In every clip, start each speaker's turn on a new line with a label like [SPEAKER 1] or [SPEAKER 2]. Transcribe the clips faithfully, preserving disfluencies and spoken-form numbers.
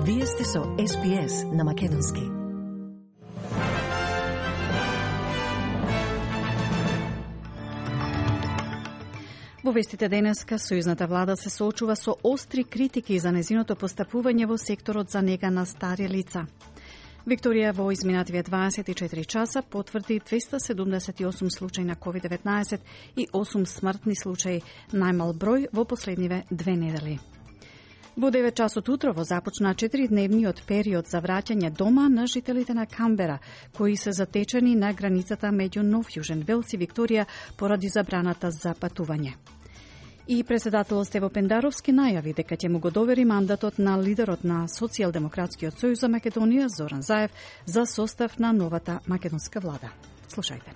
[SPEAKER 1] Вие сте со Ес Би Ес на Македонски. Во вестите денеска, сојузната влада се соочува со остри критики за нејзиното постапување во секторот за нега на стари лица. Викторија во изминативе дваесет и четири часа потврди двеста седумдесет и осум случаи на ковид деветнаесет и осум смртни случаи, најмал број во последниве две недели. Во девет часот утрово започна четиридневниот период за враќање дома на жителите на Камбера, кои се затечени на границата меѓу Нов Јужен Велс и Викторија поради забраната за патување. И председател Стево Пендаровски најави дека ќе му го довери мандатот на лидерот на Социјалдемократскиот сојуз за Македонија Зоран Заев за состав на новата македонска влада. Слушајте.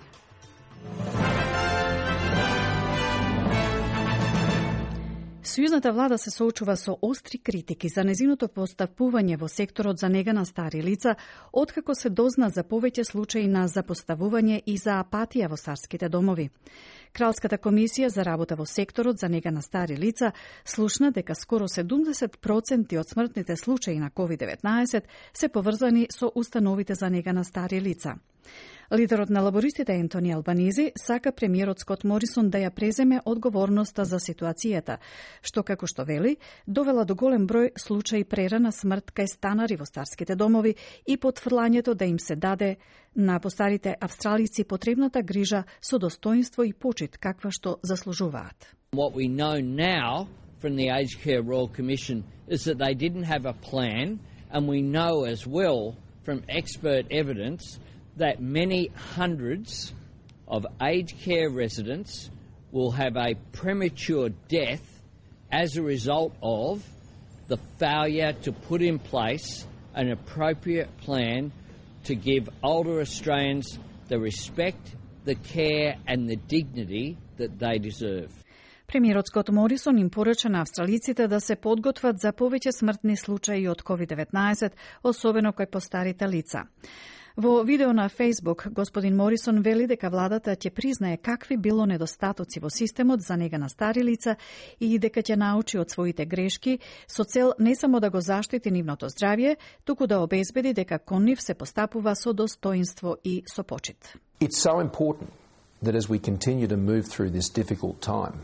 [SPEAKER 1] Сојузната влада се соочува со остри критики за нејзиното постапување во секторот за нега на стари лица, откако се дозна за повеќе случаи на запоставување и за апатија во старските домови. Кралската комисија за работа во секторот за нега на стари лица слушна дека скоро седумдесет проценти од смртните случаи на ковид деветнаесет се поврзани со установите за нега на стари лица. Лидерот на лабористите Ентони Албанизи сака премиерот Скот Морисон да ја преземе одговорноста за ситуацијата, што, како што вели, довела до голем број случаи прерана смрт кај станари во старските домови и потврлањето да им се даде на постарите австралици потребната грижа со достоинство и почит каква што заслужуваат.
[SPEAKER 2] What we know now from the Aged Care Royal Commission is that they didn't have a plan, and we know as well from expert evidence that many hundreds of aged care residents will have a premature death as a result of the failure to put in place an appropriate plan to give older Australians the respect, the care and the dignity that they deserve.
[SPEAKER 1] Премиерот Скот Морисон им порача на австралиците да се подготват за повеќе смртни случаи од ковид деветнаесет, особено кај постарите лица. Во видео на Facebook, господин Морисон вели дека владата ќе признае какви било недостатоци во системот за нега на стари лица и дека ќе научи од своите грешки со цел не само да го заштити нивното здравје, туку да обезбеди дека кон нив се постапува со достоинство и со почит.
[SPEAKER 3] It's so important that as we continue to move through this difficult time,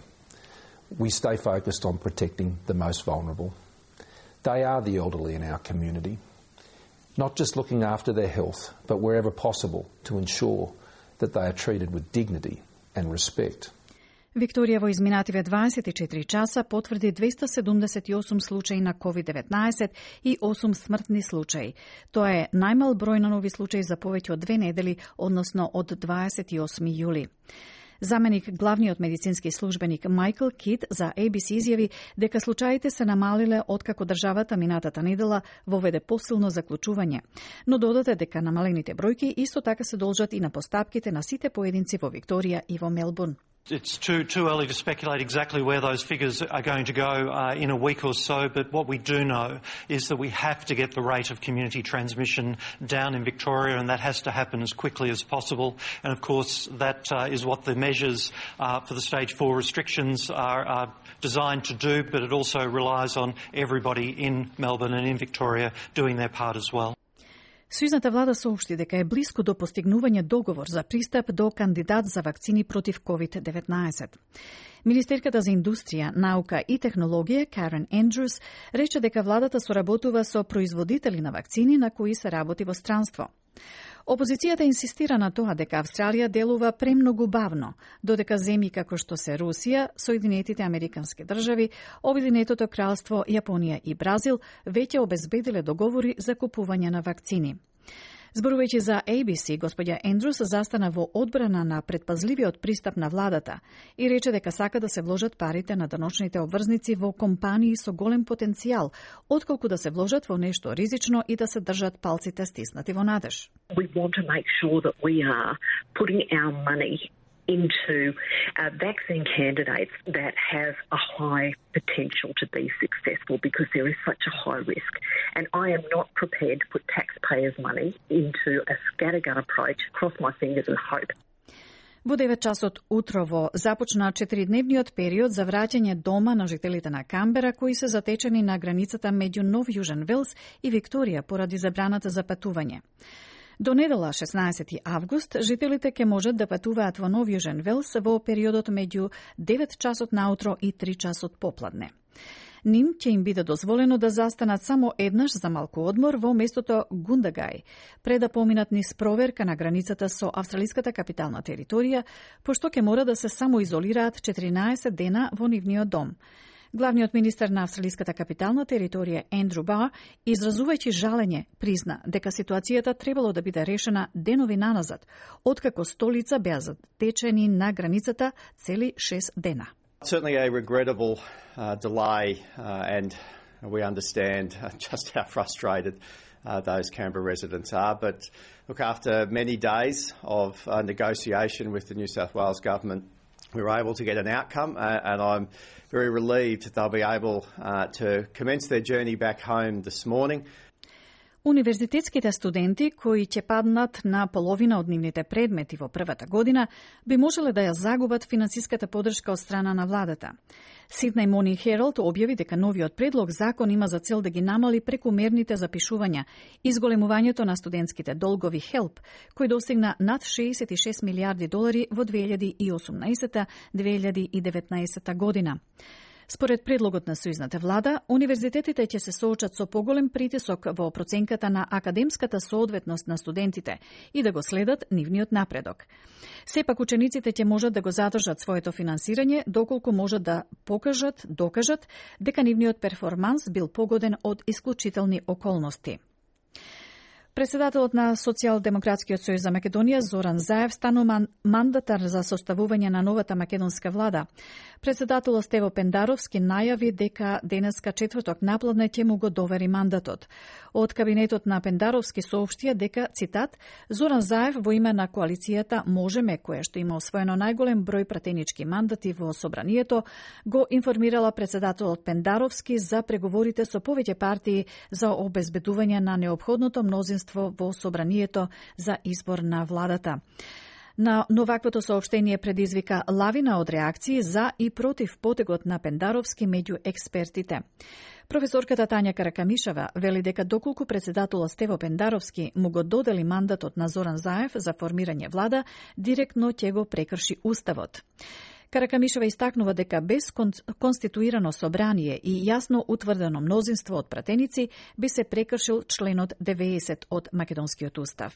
[SPEAKER 3] we stay focused on protecting the most vulnerable. They are the elderly in our community. Not just looking after their health, but wherever possible to ensure that they are treated with dignity and respect.
[SPEAKER 1] Викторија во изминативе дваесет и четири часа потврди двеста седумдесет и осум случаи на ковид деветнаесет и осум смртни случаи. Тоа е најмал број на нови случаи за повеќе од две недели, односно од дваесет и осми јули. Заменик главниот медицински службеник Майкл Кид за Ей Би Си изјави дека случаите се намалиле откако државата минатата недела воведе посилно заклучување, но додаде дека намалените бројки исто така се должат и на постапките на сите поединци во Викторија и во Мелбурн.
[SPEAKER 4] It's too too early to speculate exactly where those figures are going to go uh, in a week or so, but what we do know is that we have to get the rate of community transmission down in Victoria, and that has to happen as quickly as possible. And of course, that uh, is what the measures uh, for the stage four restrictions are, are designed to do, but it also relies on everybody in Melbourne and in Victoria doing their part as well.
[SPEAKER 1] Сојузната влада соопшти дека е блиску до постигнување договор за пристап до кандидат за вакцини против ковид деветнаесет. Министерката за индустрија, наука и технологија Карен Ендрюс рече дека владата соработува со производители на вакцини на кои се работи во странство. Опозицијата инсистира на тоа дека Австралија делува премногу бавно, додека земји како што се Русија, Соединетите Американски држави, Обединетото кралство, Јапонија и Бразил веќе обезбедиле договори за купување на вакцини. Зборувајќи за Ей Би Си, господја Ендрюс застана во одбрана на предпазливиот пристап на владата и рече дека сака да се вложат парите на даночните обврзници во компании со голем потенцијал, отколку да се вложат во нешто ризично и да се држат палците стиснати во надеж.
[SPEAKER 5] We want to make sure that we are putting our money into uh, vaccine candidates that have a high potential to be successful because there is such a high risk. And I am not prepared to put taxpayers' money into a scattergun approach, cross my fingers and hope.
[SPEAKER 1] Во девет часот утрово започна четиридневниот период за враќање дома на жителите на Камбера кои се затечени на границата меѓу Нов Јужен Велс и Викторија поради забраната за патување. До недела шеснаесети август жителите ќе можат да патуваат во Нов Јужен Велс во периодот меѓу девет часот наутро и три часот попладне. Ним ќе им биде дозволено да застанат само еднаш за малку одмор во местото Гундагај, пред да поминат низ проверка на границата со австралиската капитална територија, пошто ќе мора да се самоизолираат четиринаесет дена во нивниот дом. Главниот министер на австралиската капитална територија Ендрю Бар, изразувајќи жалење, призна дека ситуацијата требало да биде решена денови наназад, откако столица беа затечени на границата цели шест дена.
[SPEAKER 6] Certainly a regrettable uh, delay uh, and we understand uh, just how frustrated uh, those Canberra residents are. But look, after many days of uh, negotiation with the New South Wales government, we were able to get an outcome uh, and I'm very relieved they'll be able uh, to commence their journey back home this morning.
[SPEAKER 1] Универзитетските студенти кои ќе паднат на половина од нивните предмети во првата година би можеле да ја загубат финансиската подршка од страна на владата. Сиднеј Morning Herald објави дека новиот предлог закон има за цел да ги намали прекумерните запишувања и зголемувањето на студентските долгови хелп, кој достигна над шеесет и шест милијарди долари во две илјади и осумнаесета - две илјади и деветнаесета година. Според предлогот на сојузната влада, универзитетите ќе се соочат со поголем притисок во проценката на академската соодветност на студентите и да го следат нивниот напредок. Сепак учениците ќе можат да го задржат своето финансирање доколку можат да покажат, докажат дека нивниот перформанс бил погоден од исклучителни околности. Председателот на Социјалдемократскиот сојуз за Македонија Зоран Заев станува мандатар за составување на новата македонска влада. Председателот Стево Пендаровски најави дека денеска четврток напладне ќе му го довери мандатот. Од кабинетот на Пендаровски соопштија дека, цитат, Зоран Заев во име на коалицијата Можеме, која што има освоено најголем број пратенички мандати во собранието, го информирала председателот Пендаровски за преговорите со повеќе партии за обезбедување на неопходното мнозинство во собранието за избор на владата. На новаквото соопштение предизвика лавина од реакции за и против потегот на Пендаровски меѓу експертите. Професорката Тања Каракамишева вели дека доколку председателот Стево Пендаровски му го додели мандатот на Зоран Заев за формирање влада, директно ќе го прекрши уставот. Каракамишева истакнува дека без конституирано собрание и јасно утврдено мнозинство од пратеници би се прекршил членот деветдесет од Македонскиот устав.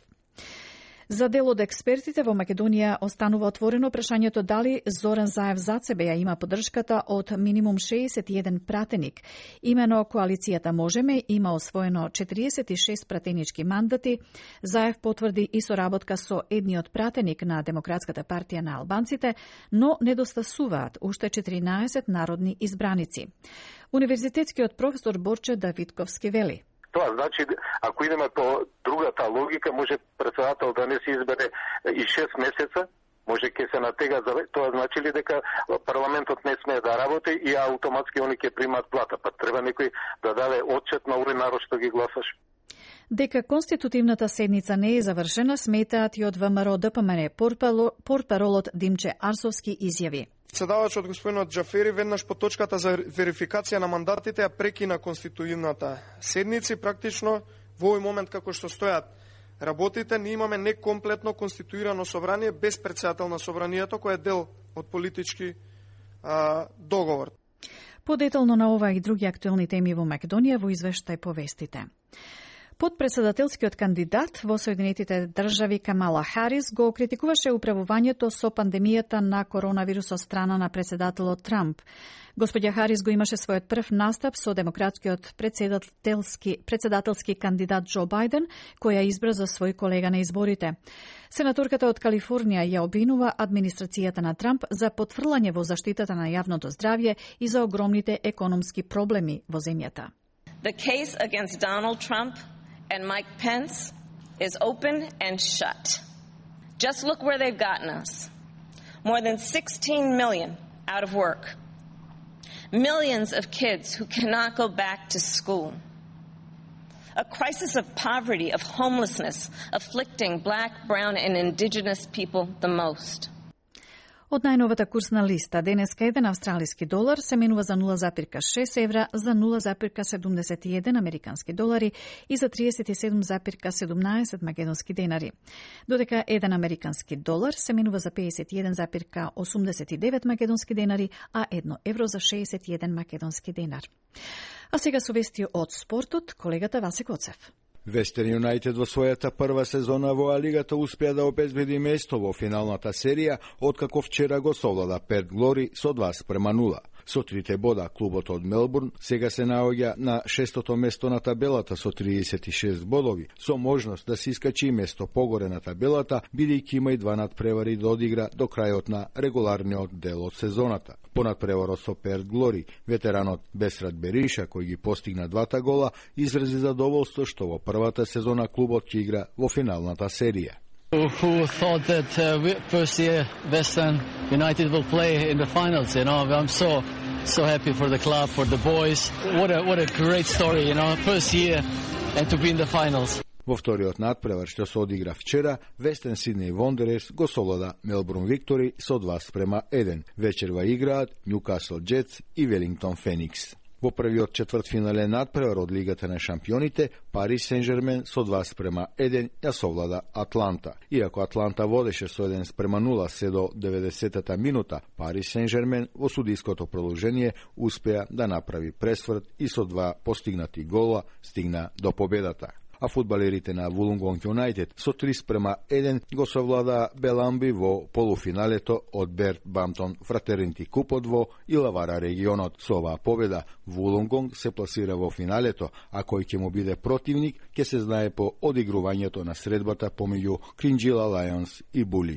[SPEAKER 1] За дел од експертите во Македонија останува отворено прашањето дали Зоран Заев зад себе ја има поддршката од минимум шеесет и еден пратеник. Имено коалицијата Можеме има освоено четириесет и шест пратенички мандати. Заев потврди и соработка со едниот пратеник на Демократската партија на албанците, но недостасуваат уште четиринаесет народни избраници. Универзитетскиот професор Борче Давидковски вели:
[SPEAKER 7] Тоа значи, ако идеме по другата логика, може председател да не се избере и шест месеца, може ќе се натега за тоа значи ли дека парламентот не смее да работи и автоматски они ќе примат плата, па треба некој да даде отчет на овој народ што ги гласаш.
[SPEAKER 1] Дека конститутивната седница не е завршена, сметаат и од ВМРО Д П М Н портпаролот Димче Арсовски изјави.
[SPEAKER 8] Председавачот господинот Џафери веднаш по точката за верификација на мандатите ја прекина конституивната седници. Практично во овој момент како што стојат работите, ние имаме некомплетно конституирано собрание без председател на собранието кој е дел од политички а, договор.
[SPEAKER 1] Подетално на ова и други актуелни теми во Македонија во извештај повестите. Подпредседателскиот кандидат во Соединетите држави Камала Харис го критикуваше управувањето со пандемијата на коронавирус од страна на председателот Трамп. Господја Харис го имаше својот прв настап со демократскиот председателски, председателски кандидат Џо Бајден, која избра за свој колега на изборите. Сенаторката од Калифорнија ја обвинува администрацијата на Трамп за потфрлање во заштитата на јавното здравје и за огромните економски проблеми во земјата.
[SPEAKER 9] The case against Donald Trump and Mike Pence is open and shut. Just look where they've gotten us. More than sixteen million out of work. Millions of kids who cannot go back to school. A crisis of poverty, of homelessness, afflicting black, brown, and indigenous people the most.
[SPEAKER 1] Од најновата курсна листа, денеска еден австралиски долар се менува за нула зарез шест евра, за нула зарез седумдесет и еден американски долари и за триесет и седум зарез седумнаесет македонски денари. Додека еден американски долар се менува за пеесет и еден зарез осумдесет и девет македонски денари, а едно евро за шеесет и еден македонски денар. А сега со вести од спортот, колегата Васе Коцев.
[SPEAKER 10] Вестерн Юнайтед во својата прва сезона во А-лигата успеа да обезбеди место во финалната серија, откако вчера го совлада Перт Глори со два спрема нула. Со трите бода, клубот од Мелбурн сега се наоѓа на шестото место на табелата со триесет и шест бодови, со можност да се искачи место погоре на табелата, бидејќи има и два надпревари да одигра до крајот на регуларниот дел од сезоната. По надпреварот со Перт Глори, ветеранот Бесрат Бериша, кој ги постигна двата гола, изрази задоволство што во првата сезона клубот ќе игра во финалната серија.
[SPEAKER 11] Who thought that uh, we, first year Western United will play in the finals, you know? I'm so so happy for the club, for the boys. What a what a great story, you know? First year and to be in the finals.
[SPEAKER 10] Во вториот надпревар што се одигра вчера, Western Sydney Wanderers го совлада Melbourne Victory со два спрема еден. Вечерва играат Newcastle Jets и Wellington Phoenix. Во првиот четвртфинален надпревар од Лигата на шампионите, Парис Сен-Жермен со два спрема еден ја совлада Атланта. Иако Атланта водеше со еден спрема нула се до деветдесетата минута, Парис Сен-Жермен во судиското продолжение успеа да направи пресврт и со два постигнати гола стигна до победата. А фудбалерите на Wollongong United со три спрема еден го совлада Беламби во полуфиналето од Берт Бамтон Фратернити Купот во Илавара регионот. Со оваа победа Wollongong се пласира во финалето, а кој ќе му биде противник ќе се знае по одигрувањето на средбата помеѓу Кринџила Лајонс и Були.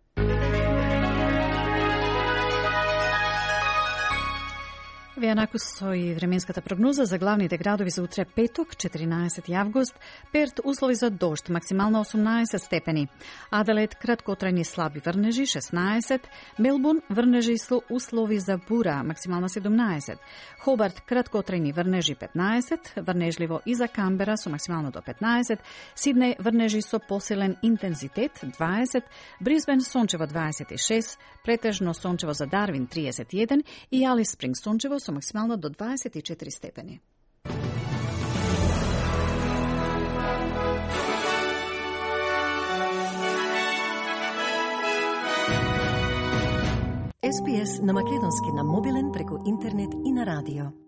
[SPEAKER 1] Вејанаку со и временската прогноза за главните градови за утре петок, четиринаесети август, Перт услови за дожд, максимално осумнаесет степени. Аделаид краткотрајни слаби врнежи, шеснаесет. Мелбурн врнежи со услови за бура, максимално седумнаесет. Хобарт краткотрајни врнежи, петнаесет. Врнежливо и за Камбера со максимално до петнаесет. Сиднеј врнежи со посилен интензитет, дваесет. Брисбен сончево дваесет и шест. Претежно сончево за Дарвин, триесет и еден. И Алис Спринг сончево со максимално до дваесет и четири степени.
[SPEAKER 12] Ес Пи Ес на македонски на мобилен преку интернет и на радио.